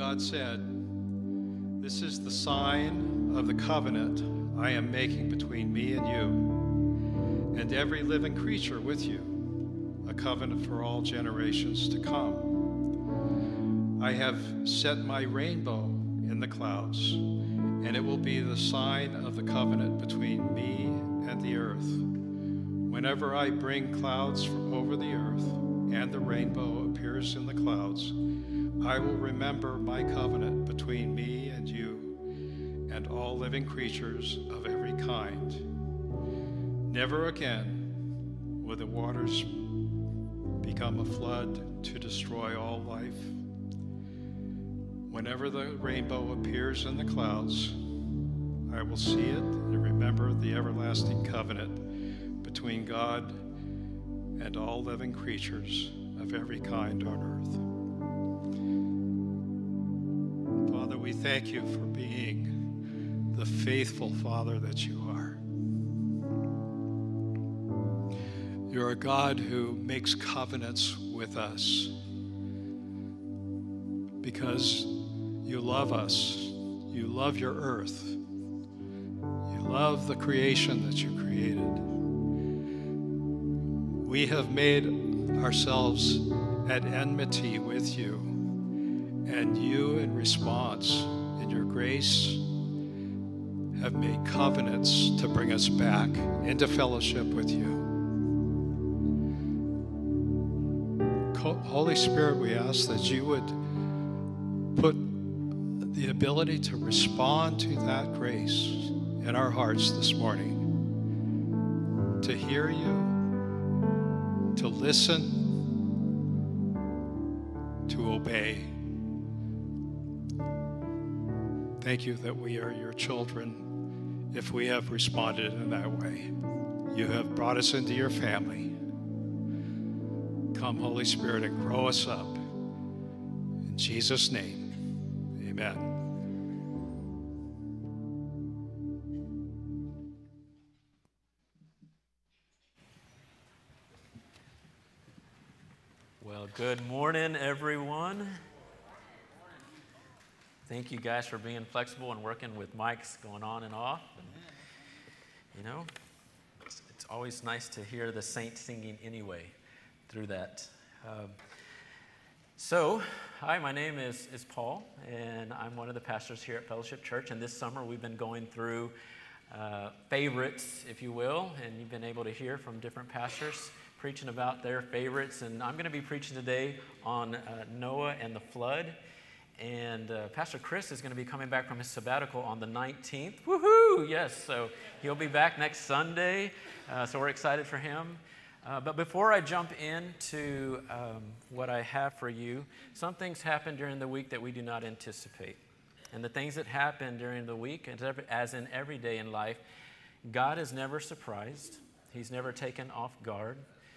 God said, "This is the sign of the covenant I am making between me and you, and every living creature with you, a covenant for all generations to come. I have set my rainbow in the clouds, and it will be the sign of the covenant between me and the earth. Whenever I bring clouds from over the earth, and the rainbow appears in the clouds, I will remember my covenant between me and you and all living creatures of every kind. Never again will the waters become a flood to destroy all life. Whenever the rainbow appears in the clouds, I will see it and remember the everlasting covenant between God and all living creatures of every kind on earth." Father, we thank you for being the faithful Father that you are. You're a God who makes covenants with us because you love us. You love your earth. You love the creation that you created. We have made ourselves at enmity with you, and you, in response, in your grace, have made covenants to bring us back into fellowship with you. Holy Spirit, we ask that you would put the ability to respond to that grace in our hearts this morning, to hear you, to listen, to obey. Thank you that we are your children if we have responded in that way. You have brought us into your family. Come, Holy Spirit, and grow us up. In Jesus' name, amen. Well, good morning, everyone. Thank you guys for being flexible and working with mics going on and off. And, it's always nice to hear the saints singing anyway through that. Hi, my name is Paul, and I'm one of the pastors here at Fellowship Church. And this summer, we've been going through favorites, if you will, and you've been able to hear from different pastors preaching about their favorites. And I'm going to be preaching today on Noah and the flood. And Pastor Chris is going to be coming back from his sabbatical on the 19th. Woohoo! Yes, so he'll be back next Sunday. So we're excited for him. But before I jump into what I have for you, some things happen during the week that we do not anticipate. And the things that happen during the week, as in every day in life, God is never surprised. He's never taken off guard.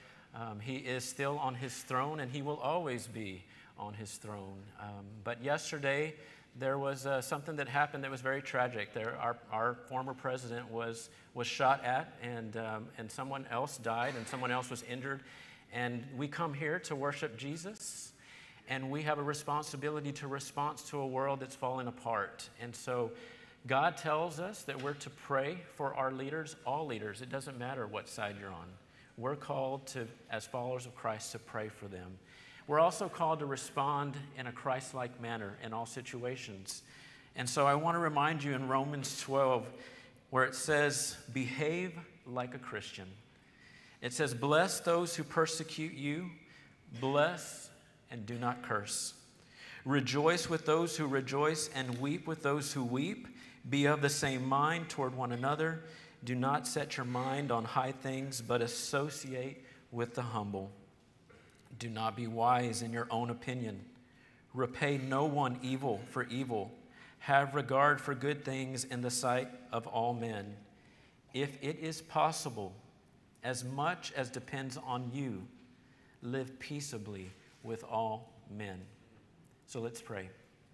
He is still on his throne, and he will always be on his throne. But yesterday, there was something that happened that was very tragic. Our former president was shot at, and someone else died, and someone else was injured. And we come here to worship Jesus, and we have a responsibility to respond to a world that's falling apart. And so God tells us that we're to pray for our leaders, all leaders. It doesn't matter what side you're on. We're called to, as followers of Christ, to pray for them. We're also called to respond in a Christ-like manner in all situations. And so I want to remind you in Romans 12, where it says, behave like a Christian. It says, bless those who persecute you, bless and do not curse. Rejoice with those who rejoice and weep with those who weep. Be of the same mind toward one another. Do not set your mind on high things, but associate with the humble. Do not be wise in your own opinion. Repay no one evil for evil. Have regard for good things in the sight of all men. If it is possible, as much as depends on you, live peaceably with all men. So let's pray.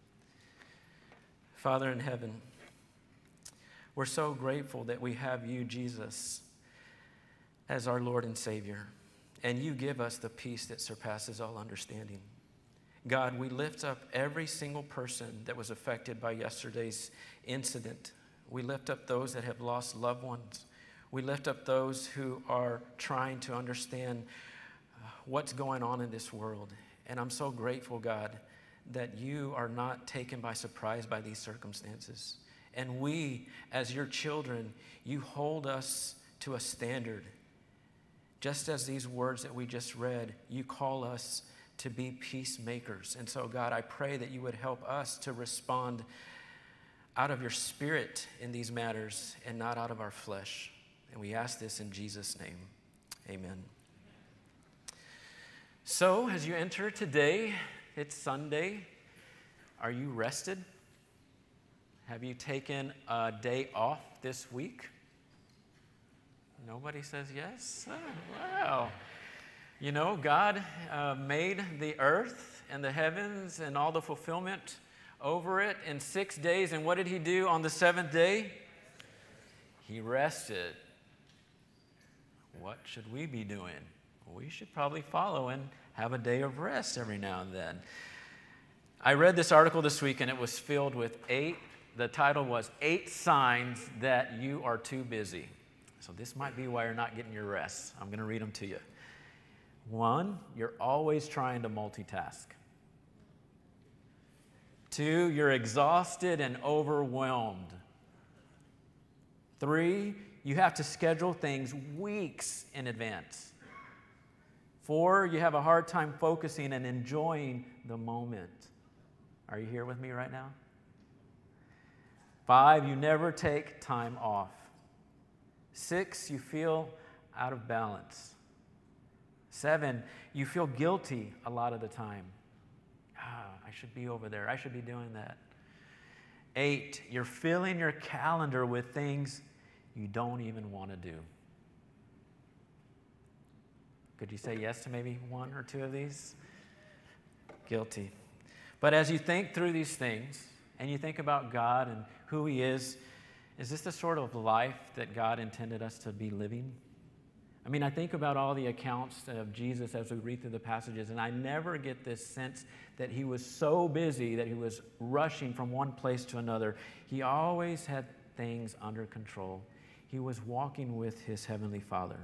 Father in heaven, we're so grateful that we have you, Jesus, as our Lord and Savior. And you give us the peace that surpasses all understanding. God, we lift up every single person that was affected by yesterday's incident. We lift up those that have lost loved ones. We lift up those who are trying to understand what's going on in this world. And I'm so grateful, God, that you are not taken by surprise by these circumstances. And we, as your children, you hold us to a standard. Just as these words that we just read, you call us to be peacemakers. And so, God, I pray that you would help us to respond out of your spirit in these matters and not out of our flesh. And we ask this in Jesus' name. Amen. So, as you enter today, it's Sunday. Are you rested? Have you taken a day off this week? Nobody says yes? Oh, wow. You know, God made the earth and the heavens and all the fulfillment over it in 6 days. And what did he do on the seventh day? He rested. What should we be doing? We should probably follow and have a day of rest every now and then. I read this article this week, and it was filled with the title was 8 Signs That You Are Too Busy. So this might be why you're not getting your rest. I'm going to read them to you. 1, you're always trying to multitask. 2, you're exhausted and overwhelmed. 3, you have to schedule things weeks in advance. 4, you have a hard time focusing and enjoying the moment. Are you here with me right now? 5, you never take time off. 6, you feel out of balance. 7, you feel guilty a lot of the time. I should be over there. I should be doing that. 8, you're filling your calendar with things you don't even want to do. Could you say yes to maybe 1 or 2 of these? Guilty. But as you think through these things and you think about God and who he is this the sort of life that God intended us to be living? I mean, I think about all the accounts of Jesus as we read through the passages, and I never get this sense that he was so busy that he was rushing from one place to another. He always had things under control. He was walking with his heavenly Father.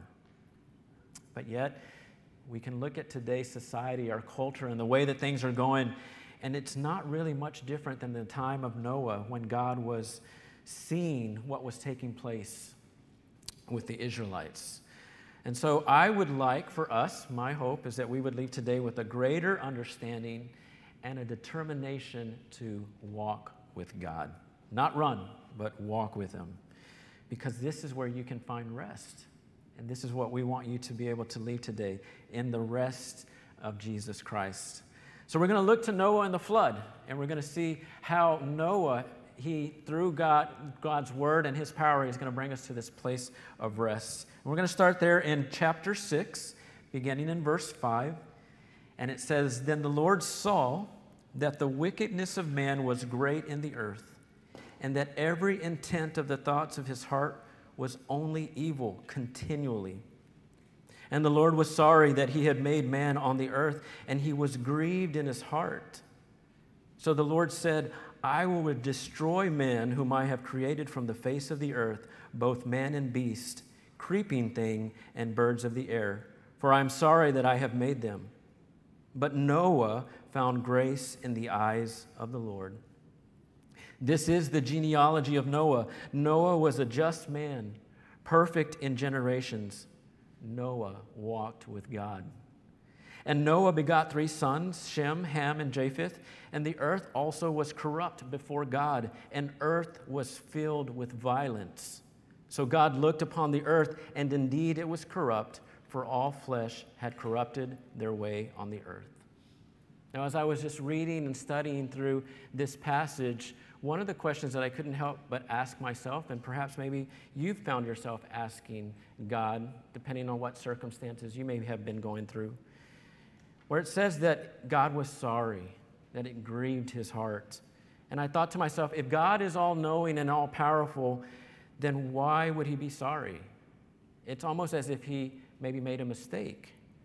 But yet, we can look at today's society, our culture, and the way that things are going, and it's not really much different than the time of Noah when God was seeing what was taking place with the Israelites. And so I would like for us, my hope is that we would leave today with a greater understanding and a determination to walk with God. Not run, but walk with him. Because this is where you can find rest. And this is what we want you to be able to leave today, in the rest of Jesus Christ. So we're going to look to Noah and the flood, and we're going to see how Noah, through God's word and his power, is going to bring us to this place of rest. And we're going to start there in chapter 6, beginning in verse 5. And it says, "Then the Lord saw that the wickedness of man was great in the earth, and that every intent of the thoughts of his heart was only evil continually. And the Lord was sorry that he had made man on the earth, and he was grieved in his heart. So the Lord said, I will destroy man whom I have created from the face of the earth, both man and beast, creeping thing and birds of the air, for I am sorry that I have made them. But Noah found grace in the eyes of the Lord." This is the genealogy of Noah. Noah was a just man, perfect in generations. Noah walked with God. And Noah begot 3 sons, Shem, Ham, and Japheth. And the earth also was corrupt before God, and earth was filled with violence. So God looked upon the earth, and indeed it was corrupt, for all flesh had corrupted their way on the earth. Now, as I was just reading and studying through this passage, one of the questions that I couldn't help but ask myself, and perhaps maybe you've found yourself asking God, depending on what circumstances you may have been going through, where it says that God was sorry, that it grieved his heart. And I thought to myself, if God is all-knowing and all-powerful, then why would he be sorry? It's almost as if he maybe made a mistake.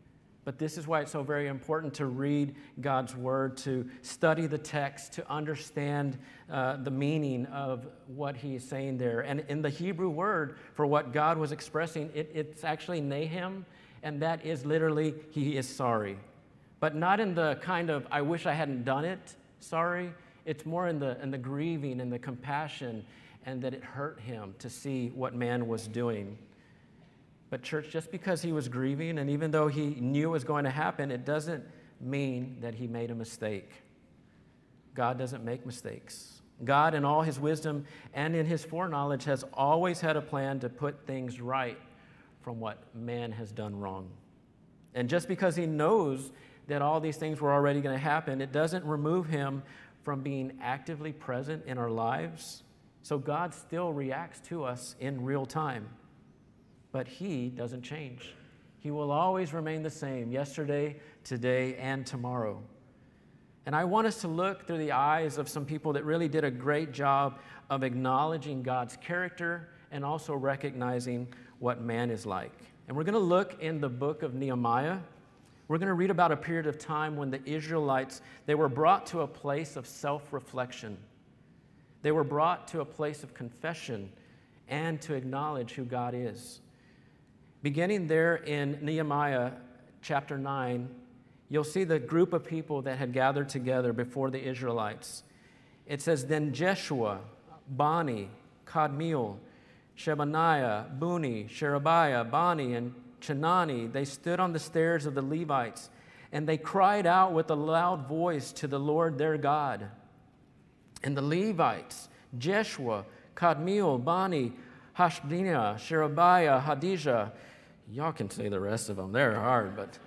But this is why it's so very important to read God's Word, to study the text, to understand the meaning of what he is saying there. And in the Hebrew word for what God was expressing, it's actually Nahum, and that is literally, he is sorry. But not in the kind of, I wish I hadn't done it, sorry. It's more in the grieving and the compassion, and that it hurt him to see what man was doing. But church, just because he was grieving, and even though he knew it was going to happen, it doesn't mean that he made a mistake. God doesn't make mistakes. God, in all his wisdom and in his foreknowledge, has always had a plan to put things right from what man has done wrong. And just because he knows that all these things were already going to happen, it doesn't remove him from being actively present in our lives. So God still reacts to us in real time. But he doesn't change. He will always remain the same, yesterday, today, and tomorrow. And I want us to look through the eyes of some people that really did a great job of acknowledging God's character and also recognizing what man is like. And we're going to look in the book of Nehemiah. We're going to read about a period of time when the Israelites, they were brought to a place of self-reflection. They were brought to a place of confession and to acknowledge who God is. Beginning there in Nehemiah chapter 9, you'll see the group of people that had gathered together before the Israelites. It says, then Jeshua, Bani, Kadmiel, Shebaniah, Buni, Sherebiah, Bani, and Chenani, they stood on the stairs of the Levites, and they cried out with a loud voice to the Lord their God. And the Levites, Jeshua, Kadmiel, Bani, Hashbniah, Sherebiah, Hadijah, y'all can say the rest of them. They're hard, but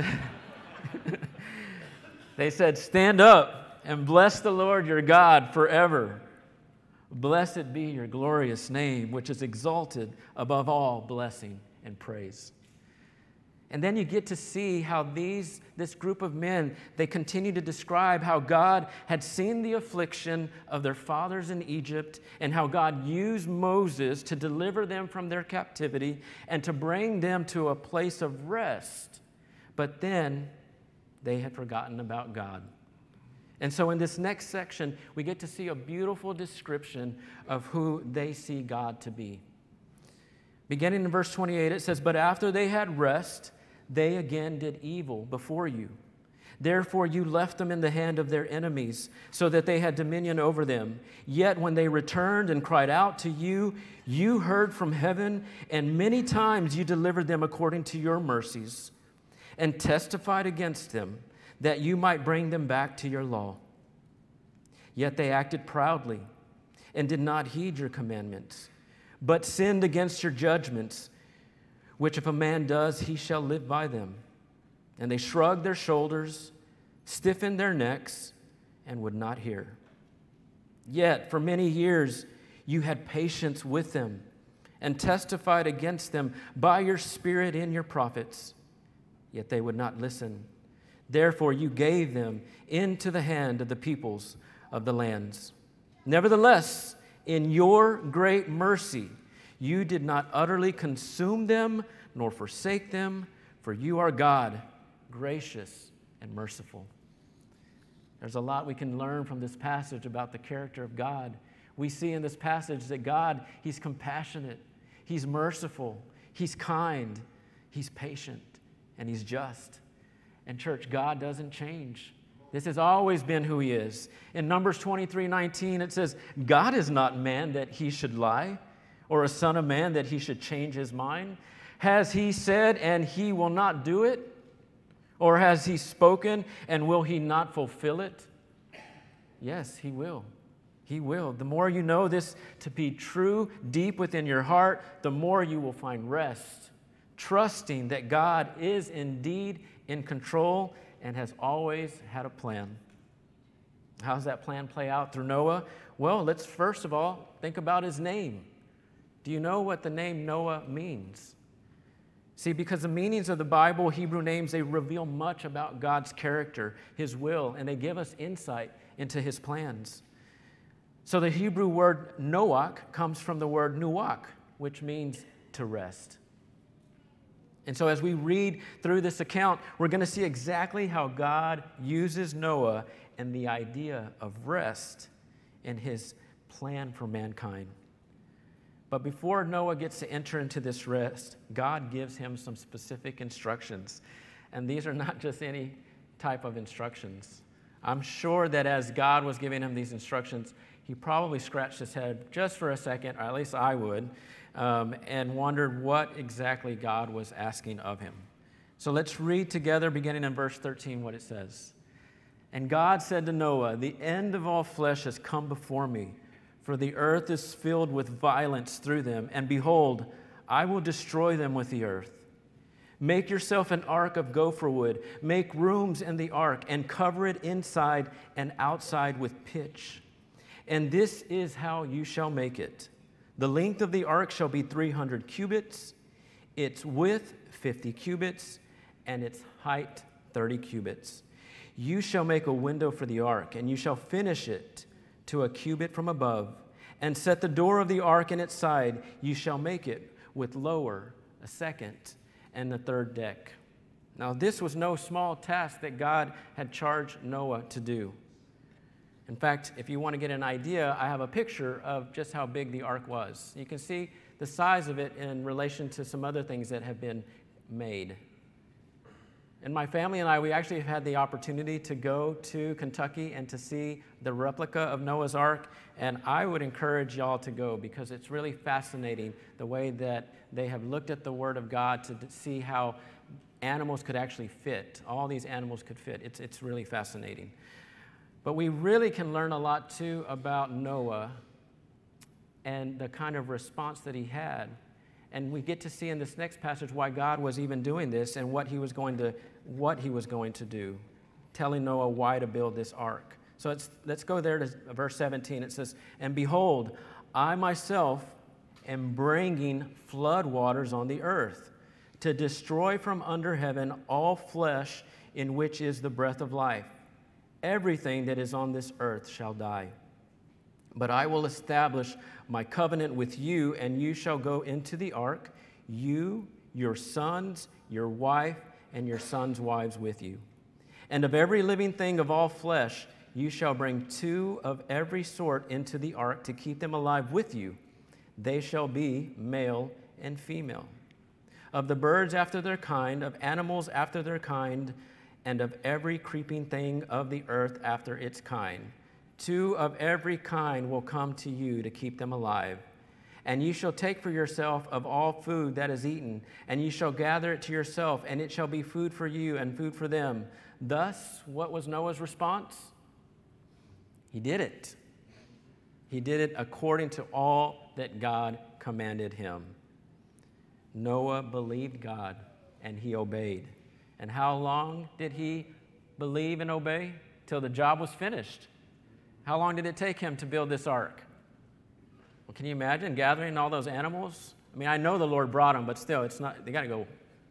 they said, stand up and bless the Lord your God forever. Blessed be your glorious name, which is exalted above all blessing and praise. And then you get to see how this group of men, they continue to describe how God had seen the affliction of their fathers in Egypt and how God used Moses to deliver them from their captivity and to bring them to a place of rest. But then they had forgotten about God. And so in this next section, we get to see a beautiful description of who they see God to be. Beginning in verse 28, it says, but after they had rest, they again did evil before you. Therefore you left them in the hand of their enemies, so that they had dominion over them. Yet when they returned and cried out to you, you heard from heaven, and many times you delivered them according to your mercies, and testified against them, that you might bring them back to your law. Yet they acted proudly, and did not heed your commandments, but sinned against your judgments, which if a man does, he shall live by them. And they shrugged their shoulders, stiffened their necks, and would not hear. Yet for many years you had patience with them, and testified against them by your Spirit in your prophets. Yet they would not listen. Therefore you gave them into the hand of the peoples of the lands. Nevertheless, in your great mercy, you did not utterly consume them, nor forsake them, for you are God, gracious and merciful. There's a lot we can learn from this passage about the character of God. We see in this passage that God, he's compassionate, he's merciful, he's kind, he's patient, and he's just. And church, God doesn't change. This has always been who he is. In Numbers 23:19, it says, God is not man that he should lie, or a son of man that he should change his mind? Has he said and he will not do it? Or has he spoken and will he not fulfill it? Yes, he will. He will. The more you know this to be true deep within your heart, the more you will find rest, trusting that God is indeed in control and has always had a plan. How does that plan play out through Noah? Well, let's first of all think about his name. Do you know what the name Noah means? See, because the meanings of the Bible, Hebrew names, they reveal much about God's character, his will, and they give us insight into his plans. So the Hebrew word Noach comes from the word nuach, which means to rest. And so as we read through this account, we're going to see exactly how God uses Noah and the idea of rest in his plan for mankind. But before Noah gets to enter into this rest, God gives him some specific instructions. And these are not just any type of instructions. I'm sure that as God was giving him these instructions, he probably scratched his head just for a second, or at least I would, and wondered what exactly God was asking of him. So let's read together, beginning in verse 13, what it says. And God said to Noah, "The end of all flesh has come before me, for the earth is filled with violence through them, and behold, I will destroy them with the earth. Make yourself an ark of gopher wood, make rooms in the ark, and cover it inside and outside with pitch. And this is how you shall make it. The length of the ark shall be 300 cubits, its width 50 cubits, and its height 30 cubits. You shall make a window for the ark, and you shall finish it to a cubit from above, and set the door of the ark in its side. You shall make it with lower, a second, and the third deck." Now, this was no small task that God had charged Noah to do. In fact, if you want to get an idea, I have a picture of just how big the ark was. You can see the size of it in relation to some other things that have been made. And my family and I, we actually have had the opportunity to go to Kentucky and to see the replica of Noah's Ark, and I would encourage y'all to go because it's really fascinating the way that they have looked at the Word of God to see how animals could actually fit. All these animals could fit. It's really fascinating. But we really can learn a lot, too, about Noah and the kind of response that he had. And we get to see in this next passage why God was even doing this and what he was going to do, telling Noah why to build this ark. So let's go there to verse 17. It says, "And behold, I myself am bringing flood waters on the earth to destroy from under heaven all flesh in which is the breath of life. Everything that is on this earth shall die. But I will establish my covenant with you, and you shall go into the ark, you, your sons, your wife, and your sons' wives with you. And of every living thing of all flesh, you shall bring 2 of every sort into the ark to keep them alive with you. They shall be male and female. Of the birds after their kind, of animals after their kind, and of every creeping thing of the earth after its kind. 2 of every kind will come to you to keep them alive. And you shall take for yourself of all food that is eaten, and you shall gather it to yourself, and it shall be food for you and food for them." Thus, what was Noah's response? He did it. He did it according to all that God commanded him. Noah believed God, and he obeyed. And how long did he believe and obey? Till the job was finished. How long did it take him to build this ark? Well, can you imagine gathering all those animals? I mean, I know the Lord brought them, but still, it's not, they got to go,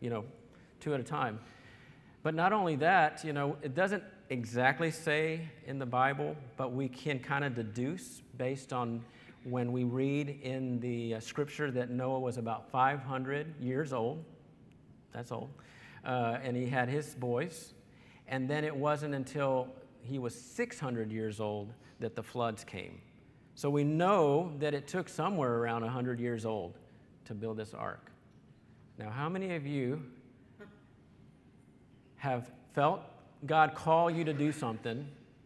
2 at a time. But not only that, it doesn't exactly say in the Bible, but we can kind of deduce based on when we read in the scripture that Noah was about 500 years old. That's old. And he had his boys. And then it wasn't until he was 600 years old that the floods came. So we know that it took somewhere around 100 years old to build this ark. Now, how many of you have felt God call you to do something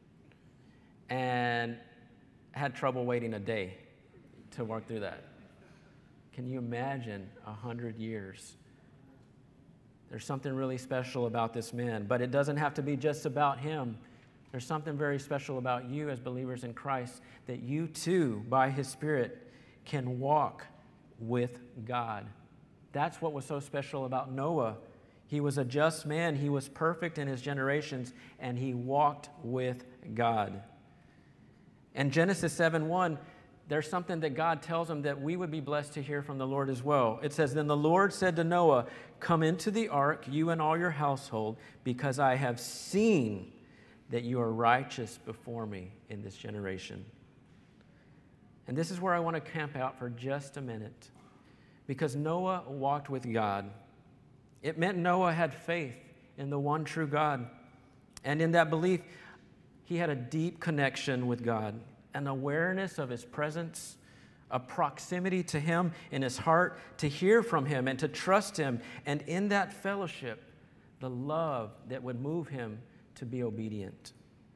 and had trouble waiting a day to work through that? Can you imagine 100 years? There's something really special about this man, but it doesn't have to be just about him. There's something very special about you as believers in Christ, that you too, by His Spirit, can walk with God. That's what was so special about Noah. He was a just man. He was perfect in his generations, and he walked with God. And Genesis 7:1, there's something that God tells him that we would be blessed to hear from the Lord as well. It says, "Then the Lord said to Noah, 'Come into the ark, you and all your household, because I have seen that you are righteous before me in this generation.'" And this is where I want to camp out for just a minute. Because Noah walked with God, It meant Noah had faith in the one true God. And in that belief, he had a deep connection with God, an awareness of his presence, a proximity to him in his heart, to hear from him and to trust him. And in that fellowship, the love that would move him to be obedient.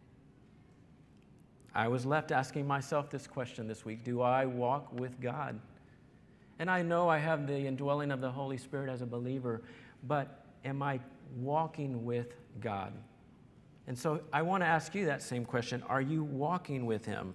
I was left asking myself this question this week: do I walk with God? And I know I have the indwelling of the Holy Spirit as a believer, but am I walking with God? And so I want to ask you that same question. Are you walking with him?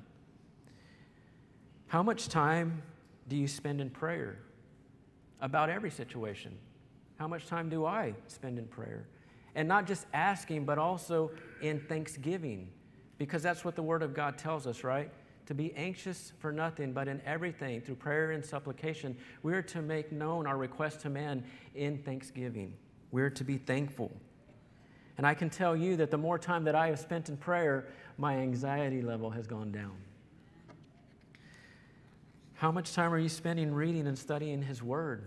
How much time do you spend in prayer about every situation? How much time do I spend in prayer? And not just asking, but also in thanksgiving, because that's what the Word of God tells us, right? To be anxious for nothing, but in everything, through prayer and supplication, we are to make known our request to man in thanksgiving. We're to be thankful. And I can tell you that the more time that I have spent in prayer, my anxiety level has gone down. How much time are you spending reading and studying His Word?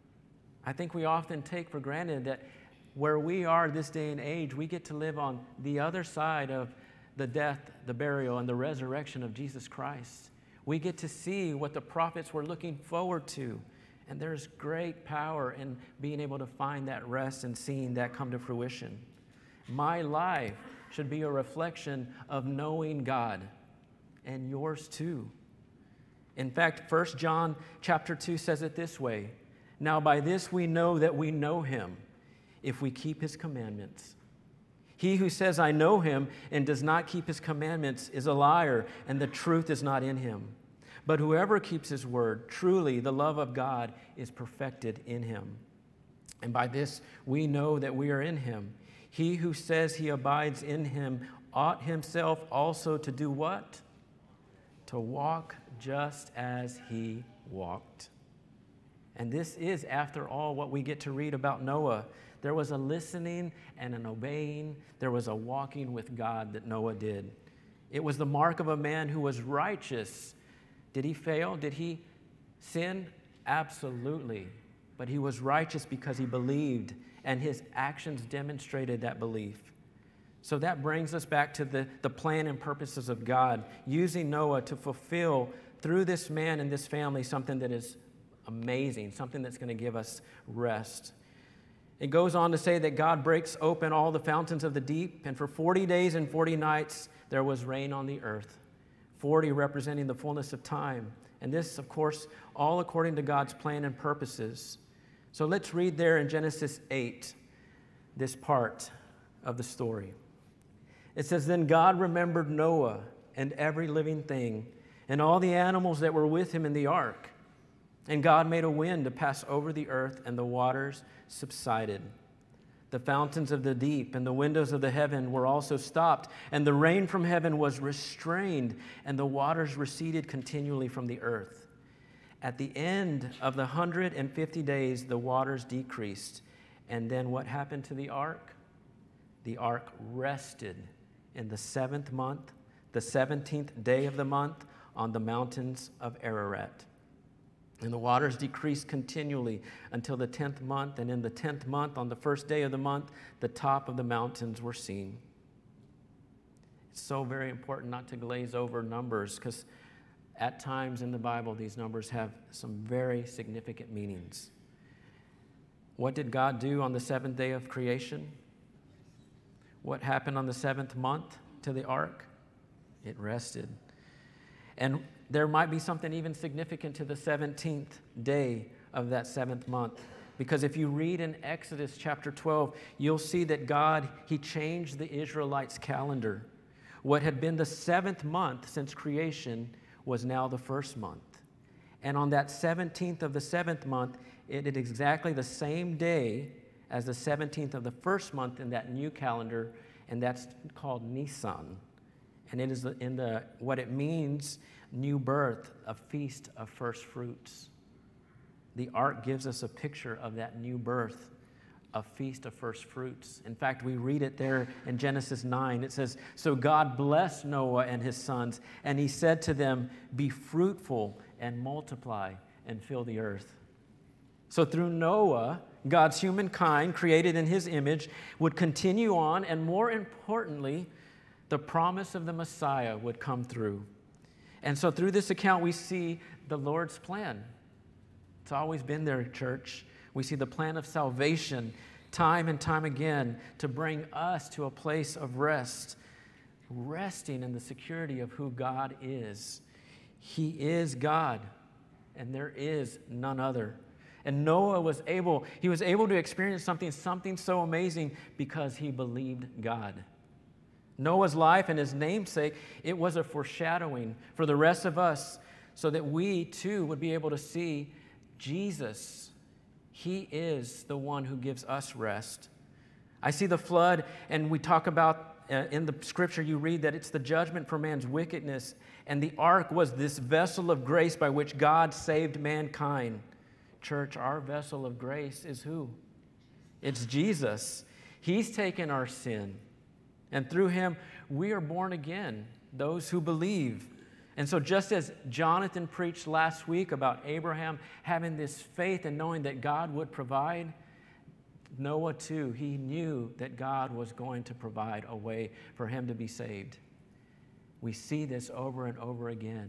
I think we often take for granted that where we are this day and age, we get to live on the other side of the death, the burial, and the resurrection of Jesus Christ. We get to see what the prophets were looking forward to. And there's great power in being able to find that rest and seeing that come to fruition. My life should be a reflection of knowing God, and yours too. In fact, 1 John chapter 2 says it this way: "Now by this we know that we know Him, if we keep His commandments. He who says, 'I know Him,' and does not keep His commandments is a liar, and the truth is not in him. But whoever keeps His word, truly the love of God is perfected in him. And by this we know that we are in Him. He who says he abides in Him ought himself also to do what? To walk just as He walked." And this is, after all, what we get to read about Noah. There was a listening and an obeying. There was a walking with God that Noah did. It was the mark of a man who was righteous. Did he fail? Did he sin? Absolutely. But he was righteous because he believed, and his actions demonstrated that belief. So that brings us back to the plan and purposes of God, using Noah to fulfill through this man and this family something that is amazing, something that's going to give us rest. It goes on to say that God breaks open all the fountains of the deep, and for 40 days and 40 nights there was rain on the earth, 40 representing the fullness of time. And this, of course, all according to God's plan and purposes. So let's read there in Genesis 8, this part of the story. It says, "Then God remembered Noah and every living thing, and all the animals that were with him in the ark. And God made a wind to pass over the earth, and the waters subsided. The fountains of the deep and the windows of the heaven were also stopped, and the rain from heaven was restrained, and the waters receded continually from the earth. At the end of the 150 days, the waters decreased. And then what happened to the ark? The ark rested in the 7th month, the 17th day of the month, on the mountains of Ararat. And the waters decreased continually until the 10th month, and in the 10th month, on the first day of the month, the top of the mountains were seen." It's so very important not to glaze over numbers, because at times in the Bible, these numbers have some very significant meanings. What did God do on the 7th day of creation? What happened on the 7th month to the ark? It rested. And there might be something even significant to the 17th day of that 7th month. Because if you read in Exodus chapter 12, you'll see that God, He changed the Israelites' calendar. What had been the 7th month since creation was now the 1st month. And on that 17th of the 7th month, it is exactly the same day as the 17th of the 1st month in that new calendar, and that's called Nisan. And it is what it means, new birth, a feast of first fruits. The ark gives us a picture of that new birth, a feast of first fruits. In fact, we read it there in Genesis 9. It says, "So God blessed Noah and his sons, and He said to them, 'Be fruitful and multiply and fill the earth.'" So through Noah, God's humankind, created in his image, would continue on, and more importantly, the promise of the Messiah would come through. And so through this account, we see the Lord's plan. It's always been there, church. We see the plan of salvation time and time again to bring us to a place of rest, resting in the security of who God is. He is God, and there is none other. And Noah was able to experience something so amazing because he believed God. Noah's life and his namesake, it was a foreshadowing for the rest of us so that we too would be able to see Jesus. He is the one who gives us rest. I see the flood, and we talk about in the scripture you read that it's the judgment for man's wickedness, and the ark was this vessel of grace by which God saved mankind. Church, our vessel of grace is who? It's Jesus. He's taken our sin, and through him we are born again, those who believe. And so just as Jonathan preached last week about Abraham having this faith and knowing that God would provide, Noah too, he knew that God was going to provide a way for him to be saved. We see this over and over again.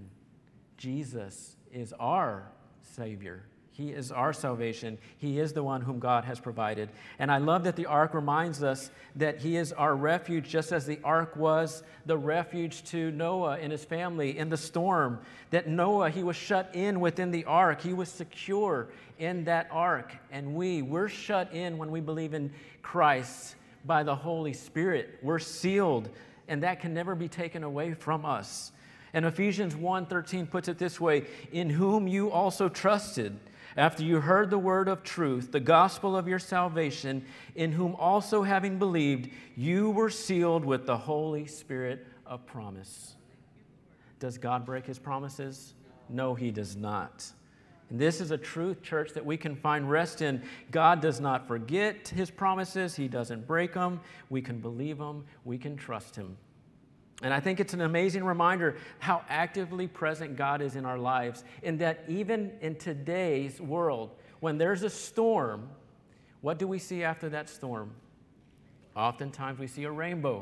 Jesus is our Savior. He is our salvation. He is the one whom God has provided. And I love that the ark reminds us that he is our refuge, just as the ark was the refuge to Noah and his family in the storm. That Noah, he was shut in within the ark. He was secure in that ark. And we're shut in when we believe in Christ by the Holy Spirit. We're sealed, and that can never be taken away from us. And Ephesians 1:13 puts it this way, in whom you also trusted, after you heard the word of truth, the gospel of your salvation, in whom also having believed, you were sealed with the Holy Spirit of promise. Does God break his promises? No, he does not. And this is a truth, church, that we can find rest in. God does not forget his promises. He doesn't break them. We can believe them. We can trust him. And I think it's an amazing reminder how actively present God is in our lives, in that even in today's world, when there's a storm, what do we see after that storm? Oftentimes we see a rainbow.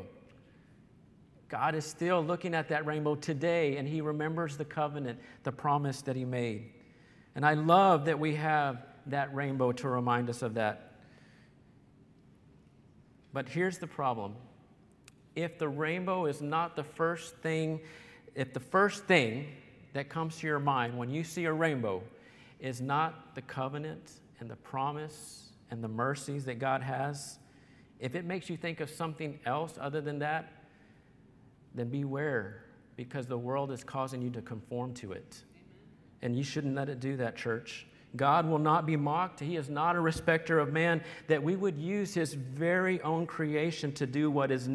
God is still looking at that rainbow today, and he remembers the covenant, the promise that he made. And I love that we have that rainbow to remind us of that. But here's the problem. If the rainbow is not the first thing, if the first thing that comes to your mind when you see a rainbow is not the covenant and the promise and the mercies that God has, if it makes you think of something else other than that, then beware, because the world is causing you to conform to it. And you shouldn't let it do that, church. God will not be mocked. He is not a respecter of man, that we would use his very own creation to do what is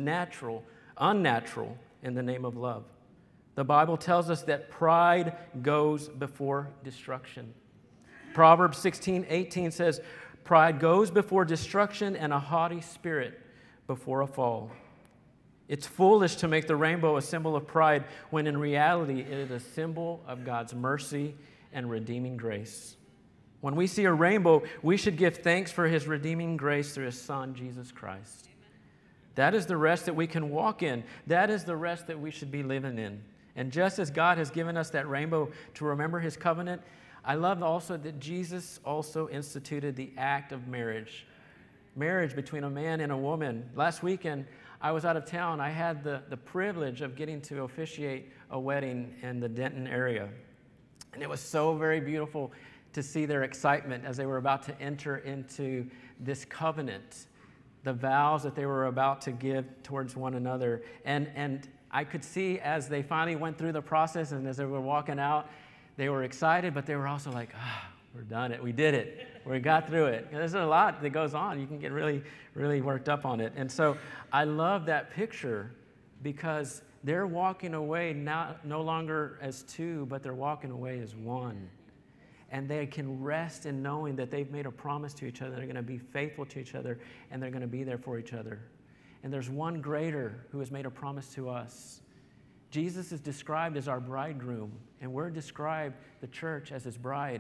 unnatural in the name of love. The Bible tells us that pride goes before destruction. Proverbs 16:18 says, pride goes before destruction and a haughty spirit before a fall. It's foolish to make the rainbow a symbol of pride when in reality it is a symbol of God's mercy and redeeming grace. When we see a rainbow, we should give thanks for his redeeming grace through his Son, Jesus Christ. That is the rest that we can walk in. That is the rest that we should be living in. And just as God has given us that rainbow to remember his covenant, I love also that Jesus also instituted the act of marriage. Marriage between a man and a woman. Last weekend, I was out of town. I had the privilege of getting to officiate a wedding in the Denton area. And it was so very beautiful to see their excitement as they were about to enter into this covenant, the vows that they were about to give towards one another. And I could see as they finally went through the process and as they were walking out, they were excited, but they were also like, we're done it. We did it. We got through it. And there's a lot that goes on. You can get really, really worked up on it. And so I love that picture because they're walking away no longer as two, but they're walking away as one. And they can rest in knowing that they've made a promise to each other. They're going to be faithful to each other, and they're going to be there for each other. And there's one greater who has made a promise to us. Jesus is described as our bridegroom, and we're described, the church, as his bride.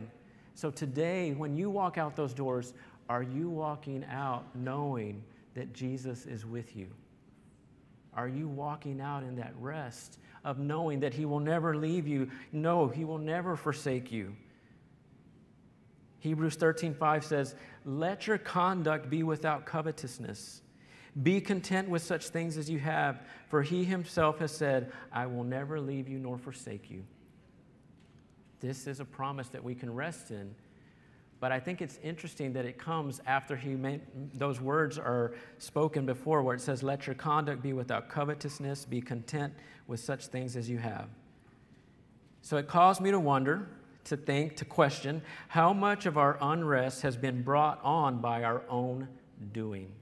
So today, when you walk out those doors, are you walking out knowing that Jesus is with you? Are you walking out in that rest of knowing that He will never leave you? No, He will never forsake you. Hebrews 13:5 says, "Let your conduct be without covetousness. Be content with such things as you have, for He Himself has said, I will never leave you nor forsake you." This is a promise that we can rest in. But I think it's interesting that it comes after those words are spoken before, where it says, "Let your conduct be without covetousness. Be content with such things as you have." So it caused me to wonder, to think, to question, how much of our unrest has been brought on by our own doing,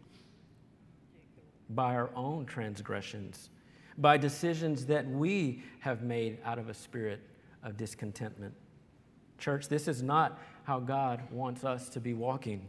by our own transgressions, by decisions that we have made out of a spirit of discontentment. Church, this is not how God wants us to be walking.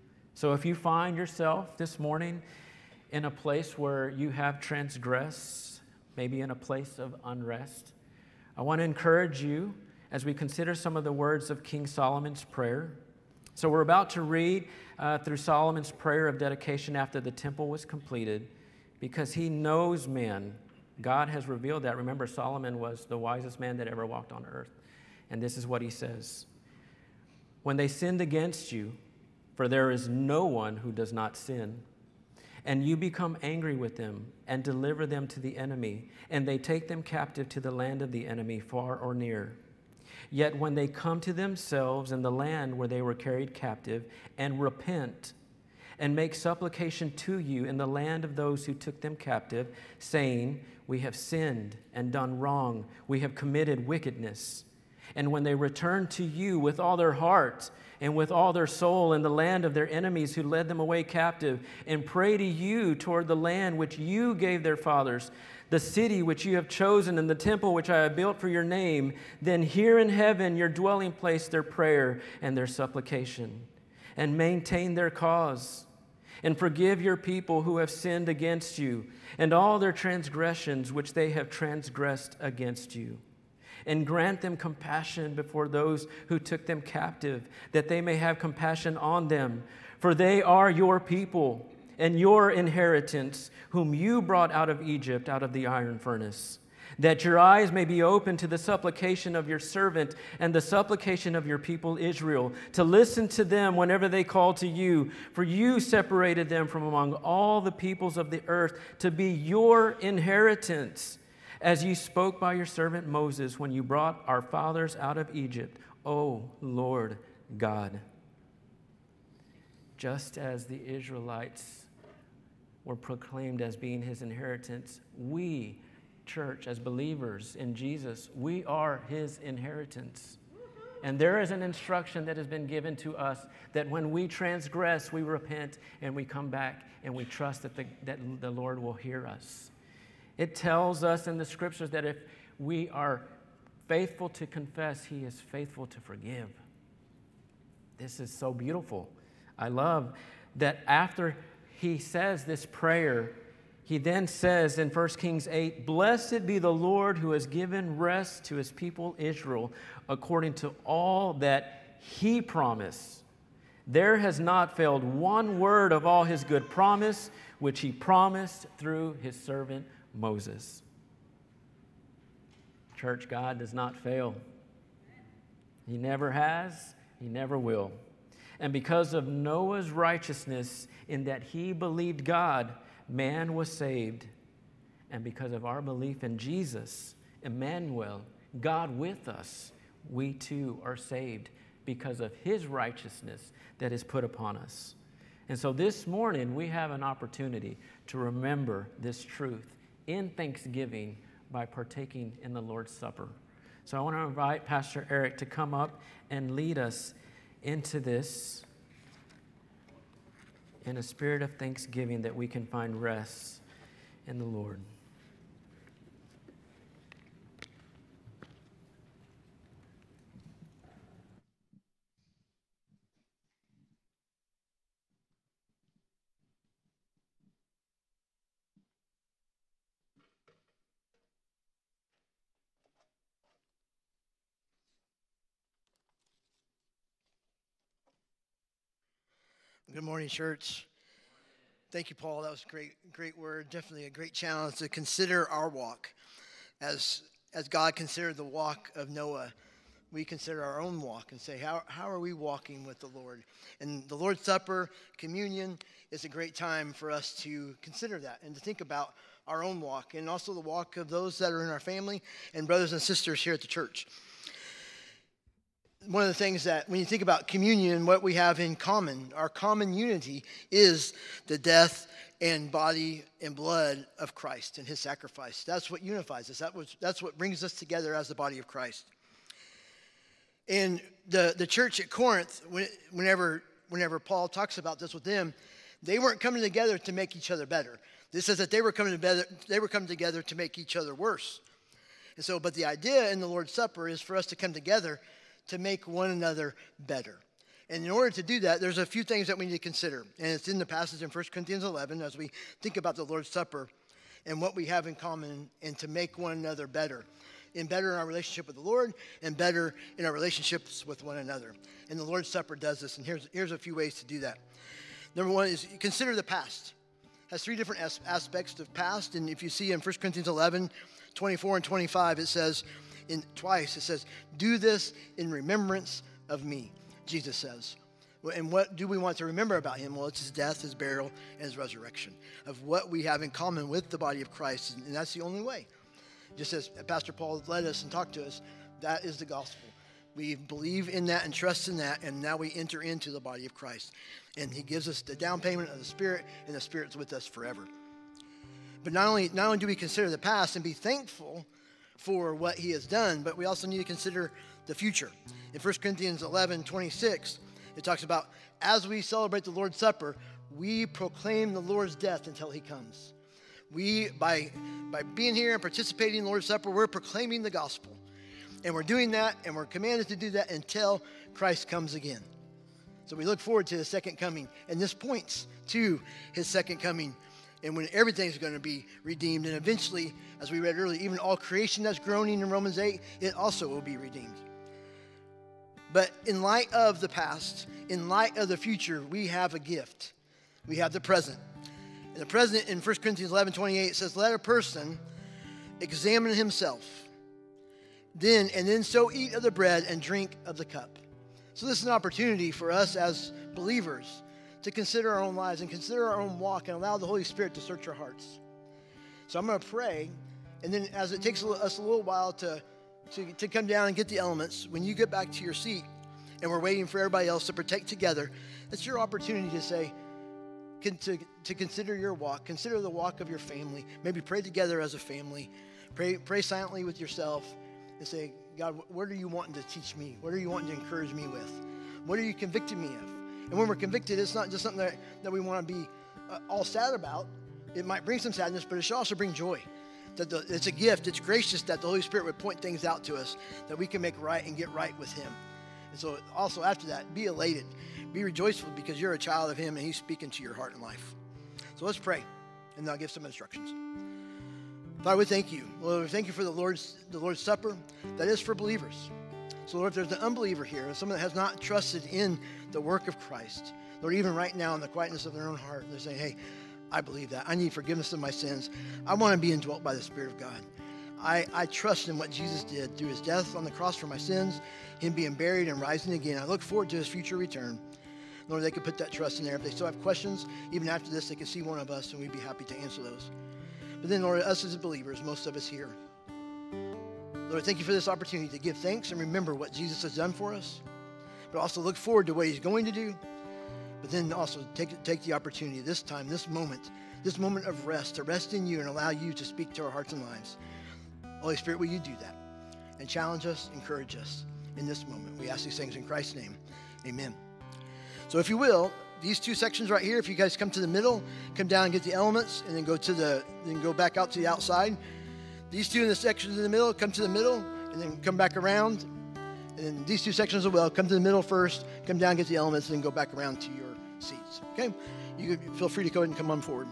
So if you find yourself this morning in a place where you have transgressed, maybe in a place of unrest, I want to encourage you as we consider some of the words of King Solomon's prayer. So we're about to read through Solomon's prayer of dedication after the temple was completed, because he knows men. God has revealed that. Remember, Solomon was the wisest man that ever walked on earth. And this is what he says: "When they sinned against you, for there is no one who does not sin, and you become angry with them and deliver them to the enemy, and they take them captive to the land of the enemy, far or near. Yet when they come to themselves in the land where they were carried captive, and repent, and make supplication to you in the land of those who took them captive, saying, we have sinned and done wrong, we have committed wickedness. And when they return to you with all their heart and with all their soul in the land of their enemies who led them away captive, and pray to you toward the land which you gave their fathers, the city which you have chosen, and the temple which I have built for your name, then hear in heaven, your dwelling place, their prayer and their supplication, and maintain their cause. And forgive your people who have sinned against you, and all their transgressions which they have transgressed against you. And grant them compassion before those who took them captive, that they may have compassion on them. For they are your people and your inheritance, whom you brought out of Egypt, out of the iron furnace. That your eyes may be open to the supplication of your servant and the supplication of your people Israel, to listen to them whenever they call to you. For you separated them from among all the peoples of the earth to be your inheritance, as you spoke by your servant Moses when you brought our fathers out of Egypt, O Lord God." Just as the Israelites were proclaimed as being his inheritance, we, church, as believers in Jesus, we are his inheritance. And there is an instruction that has been given to us that when we transgress, we repent and we come back and we trust that the Lord will hear us. It tells us in the scriptures that if we are faithful to confess, he is faithful to forgive. This is so beautiful. I love that after he says this prayer, he then says in 1 Kings 8, "Blessed be the Lord who has given rest to his people Israel according to all that he promised. There has not failed one word of all his good promise, which he promised through his servant Moses." Church, God does not fail. He never has, he never will. And because of Noah's righteousness in that he believed God, man was saved. And because of our belief in Jesus, Emmanuel, God with us, we too are saved because of his righteousness that is put upon us. And so this morning we have an opportunity to remember this truth in thanksgiving by partaking in the Lord's Supper. So I want to invite Pastor Eric to come up and lead us into this in a spirit of thanksgiving that we can find rest in the Lord. Good morning, church. Thank you, Paul. That was a great word. Definitely a great challenge to consider our walk. As God considered the walk of Noah, we consider our own walk and say, how are we walking with the Lord? And the Lord's Supper, communion, is a great time for us to consider that and to think about our own walk and also the walk of those that are in our family and brothers and sisters here at the church. One of the things that when you think about communion, what we have in common, our common unity is the death and body and blood of Christ and his sacrifice. That's what unifies us. That's what brings us together as the body of Christ. And the church at Corinth, whenever Paul talks about this with them, they weren't coming together to make each other better. This says that they were coming together to make each other worse. And so, but the idea in the Lord's Supper is for us to come together to make one another better. And in order to do that, there's a few things that we need to consider. And it's in the passage in 1 Corinthians 11 as we think about the Lord's Supper and what we have in common and to make one another better. And better in our relationship with the Lord and better in our relationships with one another. And the Lord's Supper does this. And here's a few ways to do that. Number one is consider the past. It has three different aspects of past. And if you see in 1 Corinthians 11, 24 and 25, it says, twice, it says, do this in remembrance of me, Jesus says. And what do we want to remember about him? Well, it's his death, his burial, and his resurrection, of what we have in common with the body of Christ. And that's the only way. Just as Pastor Paul led us and talked to us, that is the gospel. We believe in that and trust in that, and now we enter into the body of Christ. And he gives us the down payment of the Spirit, and the Spirit's with us forever. But not only do we consider the past and be thankful for what he has done, but we also need to consider the future. In 1 Corinthians 11, 26, it talks about, as we celebrate the Lord's Supper, we proclaim the Lord's death until he comes. We, by being here and participating in the Lord's Supper, we're proclaiming the gospel. And we're doing that, and we're commanded to do that until Christ comes again. So we look forward to his second coming, and this points to his second coming, and when everything's going to be redeemed. And eventually, as we read earlier, even all creation that's groaning in Romans 8, it also will be redeemed. But in light of the past, in light of the future, we have a gift. We have the present. And the present in 1 Corinthians 11, 28 says, let a person examine himself, then so eat of the bread and drink of the cup. So this is an opportunity for us as believers to consider our own lives and consider our own walk and allow the Holy Spirit to search our hearts. So I'm going to pray, and then as it takes us a little while to come down and get the elements, when you get back to your seat and we're waiting for everybody else to partake together, it's your opportunity to say, to consider your walk, consider the walk of your family, maybe pray together as a family, pray silently with yourself and say, God, what are you wanting to teach me? What are you wanting to encourage me with? What are you convicting me of? And when we're convicted, it's not just something that we want to be all sad about. It might bring some sadness, but it should also bring joy. It's a gift. It's gracious that the Holy Spirit would point things out to us that we can make right and get right with him. And so also after that, be elated. Be rejoiceful because you're a child of him and he's speaking to your heart and life. So let's pray, and then I'll give some instructions. Father, we thank you. Lord, we thank you for the Lord's Supper that is for believers. So, Lord, if there's an unbeliever here, someone that has not trusted in the work of Christ, Lord, even right now in the quietness of their own heart, they're saying, hey, I believe that. I need forgiveness of my sins. I want to be indwelt by the Spirit of God. I trust in what Jesus did through his death on the cross for my sins, him being buried and rising again. I look forward to his future return. Lord, they could put that trust in there. If they still have questions, even after this, they can see one of us, and we'd be happy to answer those. But then, Lord, us as believers, most of us here, Lord, thank you for this opportunity to give thanks and remember what Jesus has done for us, but also look forward to what he's going to do, but then also take the opportunity this time, this moment of rest, to rest in you and allow you to speak to our hearts and lives. Holy Spirit, will you do that? And challenge us, encourage us in this moment. We ask these things in Christ's name. Amen. So if you will, these two sections right here, if you guys come to the middle, come down and get the elements, and then go back out to the outside. These two in the sections in the middle, come to the middle, and then come back around. And then these two sections as well, come to the middle first, come down, get the elements, and then go back around to your seats. Okay? You feel free to go ahead and come on forward.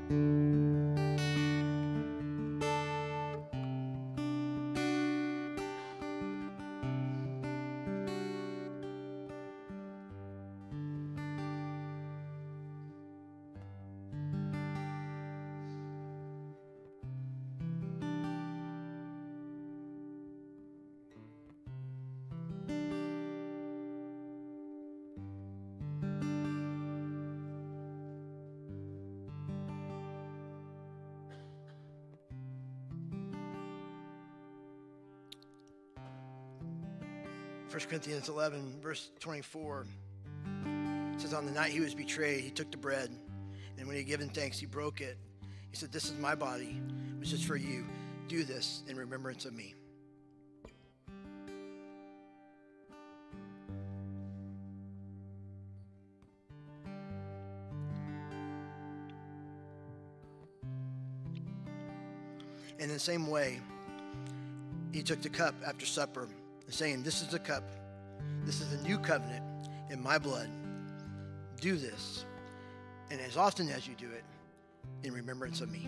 1 Corinthians 11, verse 24, it says, on the night he was betrayed, he took the bread, and when he had given thanks, he broke it. He said, this is my body, which is for you. Do this in remembrance of me. And in the same way, he took the cup after supper, saying, this is the cup, this is the new covenant in my blood. Do this, and as often as you do it, in remembrance of me.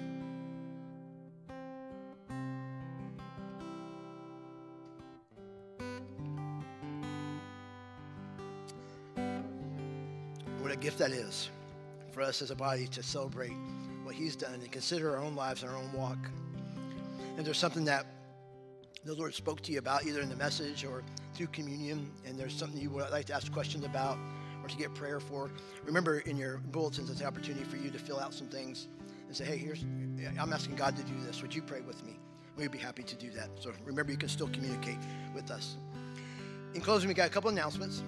What a gift that is for us as a body to celebrate what he's done and consider our own lives and our own walk. And there's something that the Lord spoke to you about, either in the message or through communion, and there's something you would like to ask questions about or to get prayer for, remember in your bulletins, it's an opportunity for you to fill out some things and say, hey, I'm asking God to do this. Would you pray with me? We'd be happy to do that. So remember, you can still communicate with us. In closing, we got a couple announcements.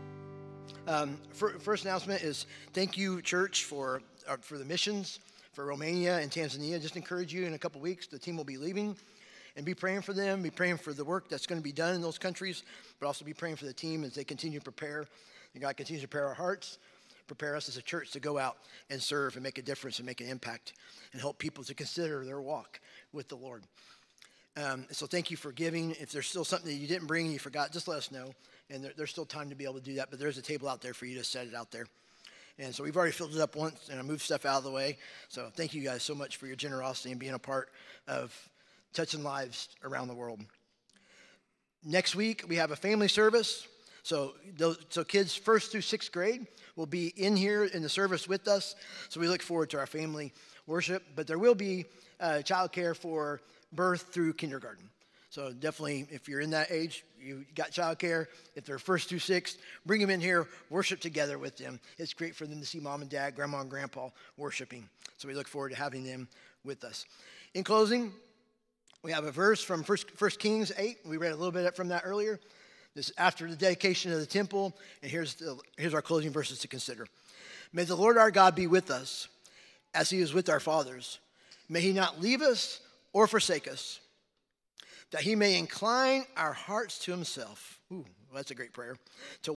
First announcement is thank you, church, for the missions for Romania and Tanzania. Just encourage you, in a couple weeks, the team will be leaving. And be praying for them, be praying for the work that's going to be done in those countries, but also be praying for the team as they continue to prepare. And God continues to prepare our hearts, prepare us as a church to go out and serve and make a difference and make an impact and help people to consider their walk with the Lord. So thank you for giving. If there's still something that you didn't bring and you forgot, just let us know. And there's still time to be able to do that, but there's a table out there for you to set it out there. And so we've already filled it up once, and I moved stuff out of the way. So thank you guys so much for your generosity and being a part of touching lives around the world. Next week, we have a family service. So kids 1st through 6th grade will be in here in the service with us. So we look forward to our family worship. But there will be childcare for birth through kindergarten. So definitely, if you're in that age, you got childcare. If they're 1st through 6th, bring them in here, worship together with them. It's great for them to see mom and dad, grandma and grandpa worshiping. So we look forward to having them with us. In closing, we have a verse from 1 Kings 8. We read a little bit from that earlier. This is after the dedication of the temple. And here's our closing verses to consider. May the Lord our God be with us as he is with our fathers. May he not leave us or forsake us, that he may incline our hearts to himself. Ooh, well, that's a great prayer. To